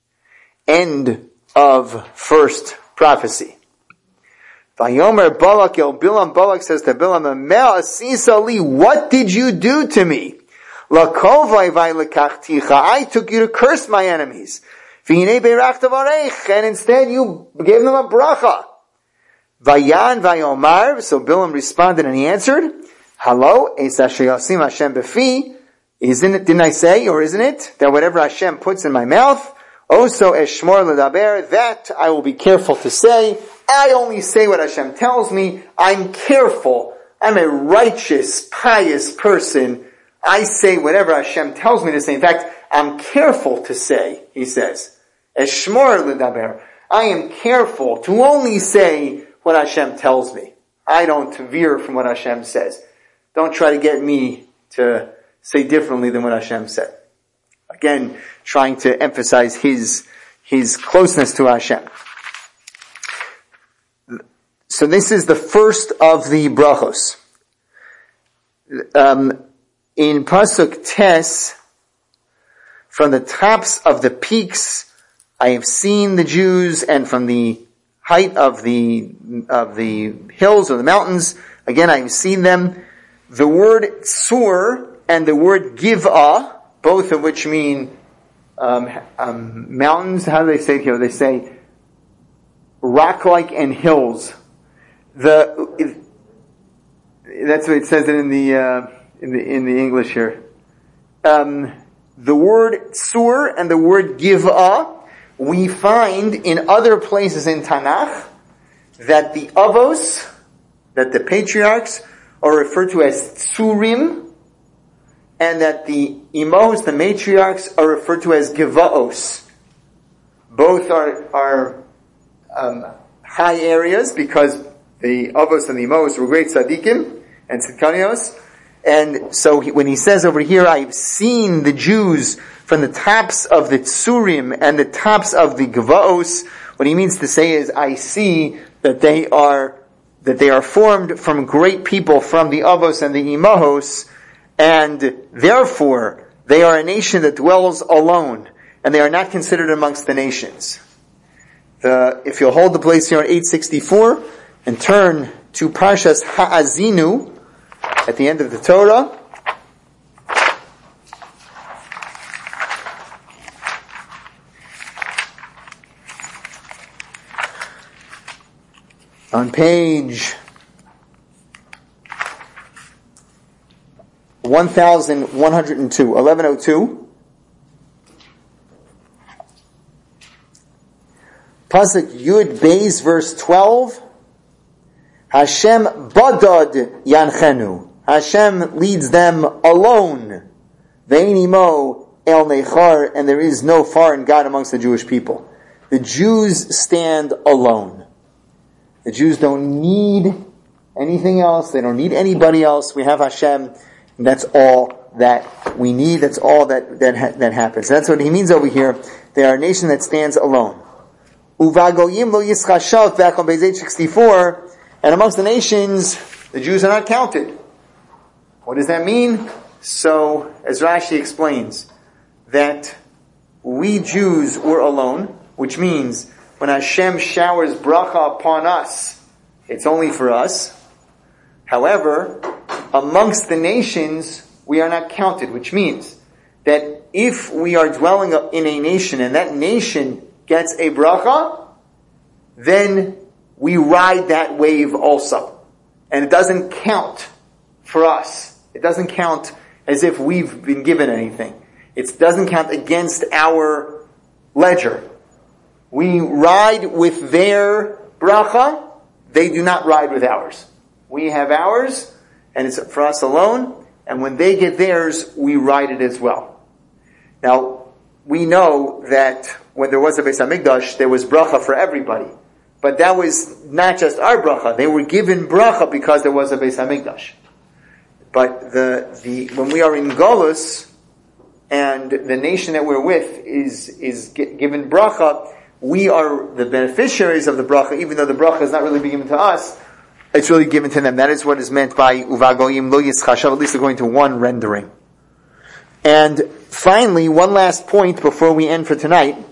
B: End of first prophecy. Vayomer Balak el Bilam, Balak says to Bilam, Mel asisa li, what did you do to me? Lakovai vai lekachticha, I took you to curse my enemies. V'hinei beirachta varech, and instead you gave them a bracha. Vayan vayomar, so Bilam responded and he answered, Hello, es asher yasim Hashem befi, isn't it, didn't I say, or isn't it, that whatever Hashem puts in my mouth, also eshmor ledaber, that I will be careful to say. I only say what Hashem tells me. I'm careful. I'm a righteous, pious person. I say whatever Hashem tells me to say. In fact, I'm careful to say, he says. Eshmor ledaber. I am careful to only say what Hashem tells me. I don't veer from what Hashem says. Don't try to get me to say differently than what Hashem said. Again, trying to emphasize his, his closeness to Hashem. So this is the first of the brachos. Um, in Pasuk Tes, from the tops of the peaks, I have seen the Jews, and from the height of the, of the hills or the mountains, again I have seen them. The word sur and the word giv'ah, both of which mean um, um, mountains. How do they say it here? They say rock-like and hills. The it, that's what it says it in the uh, in the in the English here. Um, the word sur and the word giv'ah we find in other places in Tanakh, that the avos that the patriarchs are referred to as tsurim, and that the imos, the matriarchs, are referred to as gevaos. Both are, are um, high areas because the avos and the imos were great tzaddikim and tzidkanios. And so he, when he says over here, I've seen the Jews from the tops of the tsurim and the tops of the gevaos, what he means to say is, I see that they are that they are formed from great people from the avos and the imahos, and therefore they are a nation that dwells alone, and they are not considered amongst the nations. The, if you'll hold the place here on eight sixty-four and turn to Parshas Ha'azinu at the end of the Torah, on page one thousand one hundred two, eleven oh two, Pasuk Yud Beis, verse twelve, Hashem badad yanchenu. Hashem leads them alone. Ve'eni mo el nechar, and there is no foreign God amongst the Jewish people. The Jews stand alone. The Jews don't need anything else. They don't need anybody else. We have Hashem, and that's all that we need. That's all that that ha- that happens. That's what he means over here. They are a nation that stands alone. Uvagoyim lo yischashav, back on page eight sixty-four, and amongst the nations, the Jews are not counted. What does that mean? So, as Rashi explains, that we Jews were alone, which means when Hashem showers bracha upon us, it's only for us. However, amongst the nations, we are not counted, which means that if we are dwelling in a nation and that nation gets a bracha, then we ride that wave also. And it doesn't count for us. It doesn't count as if we've been given anything. It doesn't count against our ledger. We ride with their bracha, they do not ride with ours. We have ours, and it's for us alone, and when they get theirs, we ride it as well. Now, we know that when there was a Beis HaMikdash, there was bracha for everybody. But that was not just our bracha. They were given bracha because there was a Beis HaMikdash. But the, the, when we are in Golus, and the nation that we're with is, is given bracha, we are the beneficiaries of the bracha, even though the bracha is not really being given to us, it's really given to them. That is what is meant by Uvagoyim lo yischashav, at least according to one rendering. And finally, one last point before we end for tonight.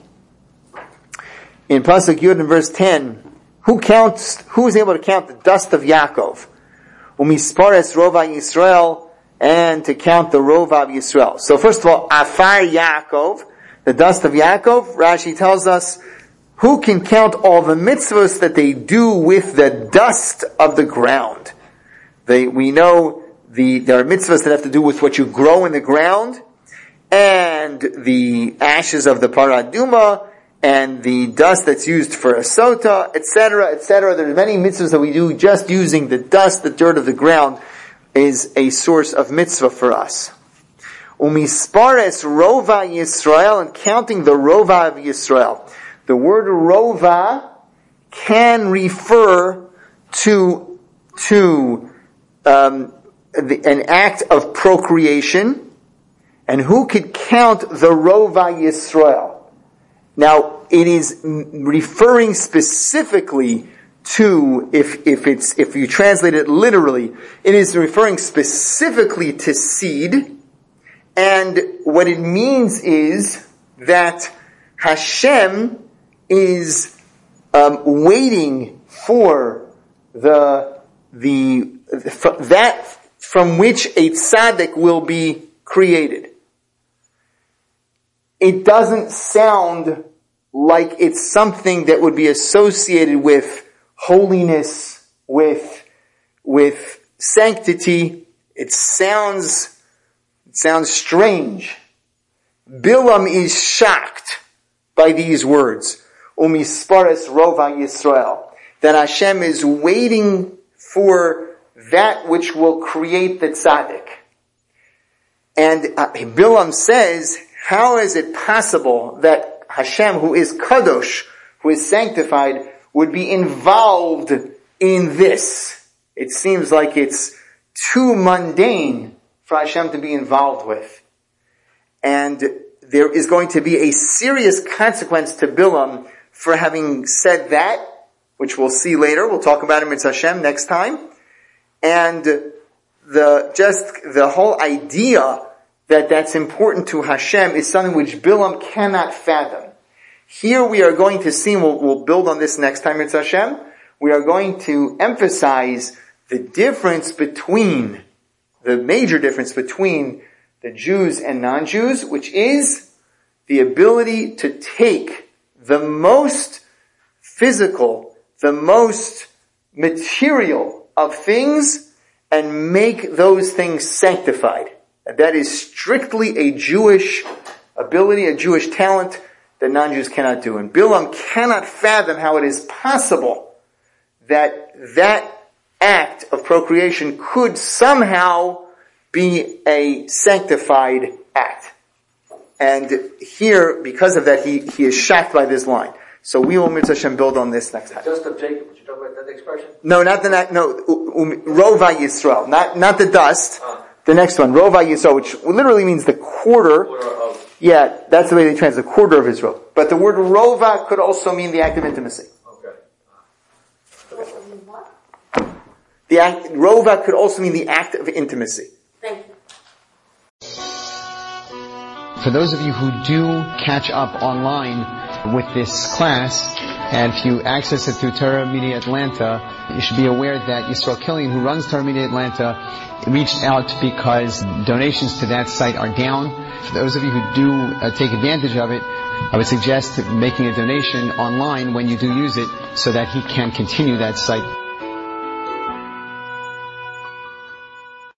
B: In Pasuk Yud in verse ten, who counts, who is able to count the dust of Yaakov? Umispares Rova Yisrael, and to count the Rova of Yisrael. So first of all, Afar Yaakov, the dust of Yaakov, Rashi tells us, who can count all the mitzvahs that they do with the dust of the ground? They, we know the, there are mitzvahs that have to do with what you grow in the ground, and the ashes of the paraduma, and the dust that's used for a sota, et cetera, et cetera. There are many mitzvahs that we do just using the dust, the dirt of the ground, is a source of mitzvah for us. Umispares Rova Yisrael, and counting the Rova of Yisrael. The word Rova can refer to, to um, the, an act of procreation, and who could count the Rova Yisrael? Now, it is referring specifically to, if, if it's, if you translate it literally, it is referring specifically to seed, and what it means is that Hashem is um, waiting for the, the, that from which a tzaddik will be created. It doesn't sound like it's something that would be associated with holiness, with, with sanctity. It sounds, it sounds strange. Bilam is shocked by these words. Umispares Rova Yisrael. That Hashem is waiting for that which will create the tzaddik. And uh, Bilam says, how is it possible that Hashem, who is kadosh, who is sanctified, would be involved in this? It seems like it's too mundane for Hashem to be involved with. And there is going to be a serious consequence to Bilam for having said that, which we'll see later. We'll talk about him in Hashem next time. And the, just the whole idea that that's important to Hashem is something which Bilam cannot fathom. Here we are going to see, we'll, we'll build on this next time in Hashem, we are going to emphasize the difference between, the major difference between the Jews and non-Jews, which is the ability to take the most physical, the most material of things and make those things sanctified. And that is strictly a Jewish ability, a Jewish talent that non-Jews cannot do. And Bilam cannot fathom how it is possible that that act of procreation could somehow be a sanctified act. And here, because of that, he, he is shocked by this line. So we will, Mitzvah Hashem, build on this next time.
D: Just of Jacob, you talk about that expression?
B: No, not the, no, um, Rova Yisrael, not, not the dust.
D: Uh.
B: The next one, Rova Yisrael, which literally means the quarter.
D: Quarter of.
B: Yeah, that's the way they translate, the quarter of Israel. But the word Rova could also mean the act of intimacy.
D: Okay.
C: What?
B: The act, Rova could also mean the act of intimacy.
C: Thank you.
A: For those of you who do catch up online with this class, and if you access it through Torah Media Atlanta, you should be aware that Yisrael Killian, who runs Torah Media Atlanta, reached out because donations to that site are down. For those of you who do uh, take advantage of it, I would suggest making a donation online when you do use it so that he can continue that site.